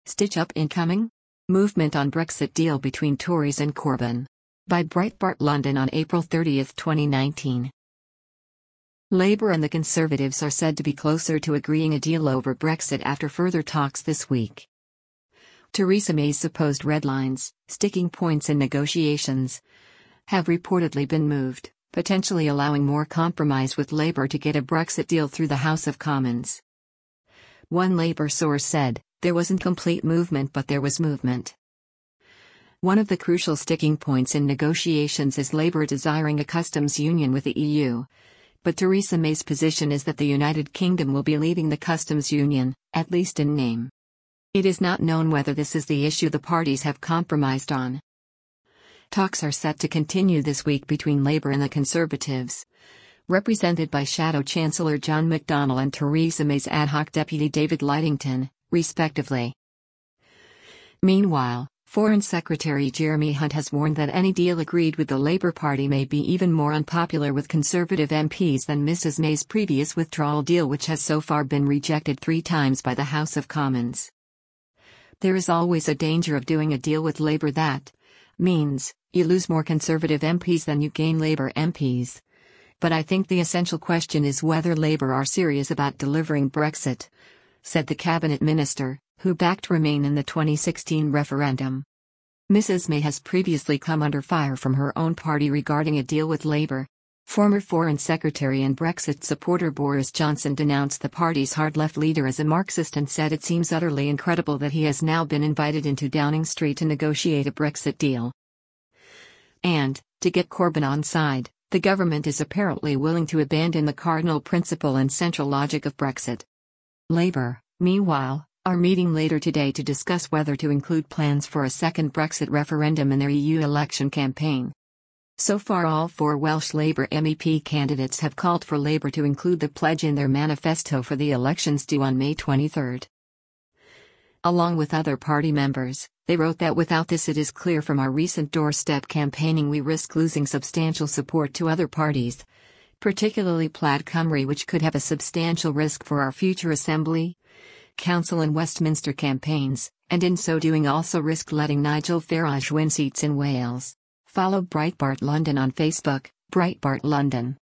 Stitch up incoming? Movement on Brexit deal between Tories and Corbyn. By Breitbart London on April 30, 2019. Labour and the Conservatives are said to be closer to agreeing a deal over Brexit after further talks this week. Theresa May's supposed red lines, sticking points in negotiations, have reportedly been moved, potentially allowing more compromise with Labour to get a Brexit deal through the House of Commons. One Labour source said, "There wasn't complete movement, but there was movement." One of the crucial sticking points in negotiations is Labour desiring a customs union with the EU. But Theresa May's position is that the United Kingdom will be leaving the customs union, at least in name. It is not known whether this is the issue the parties have compromised on. Talks are set to continue this week between Labour and the Conservatives, represented by Shadow Chancellor John McDonnell and Theresa May's ad hoc deputy David Lidington, respectively. Meanwhile, Foreign Secretary Jeremy Hunt has warned that any deal agreed with the Labour Party may be even more unpopular with Conservative MPs than Mrs May's previous withdrawal deal, which has so far been rejected 3 times by the House of Commons. There is always a danger of doing a deal with Labour that means you lose more Conservative MPs than you gain Labour MPs. But I think the essential question is whether Labour are serious about delivering Brexit, said the Cabinet Minister, who backed Remain in the 2016 referendum. Mrs May has previously come under fire from her own party regarding a deal with Labour. Former Foreign Secretary and Brexit supporter Boris Johnson denounced the party's hard-left leader as a Marxist and said it seems utterly incredible that he has now been invited into Downing Street to negotiate a Brexit deal. And, to get Corbyn on side, the government is apparently willing to abandon the cardinal principle and central logic of Brexit. Labour, meanwhile, are meeting later today to discuss whether to include plans for a second Brexit referendum in their EU election campaign. So far, all 4 Welsh Labour MEP candidates have called for Labour to include the pledge in their manifesto for the elections due on May 23. Along with other party members, they wrote that without this, it is clear from our recent doorstep campaigning we risk losing substantial support to other parties, particularly Plaid Cymru, which could have a substantial risk for our future Assembly, Council and Westminster campaigns, and in so doing also risk letting Nigel Farage win seats in Wales. Follow Breitbart London on Facebook, Breitbart London.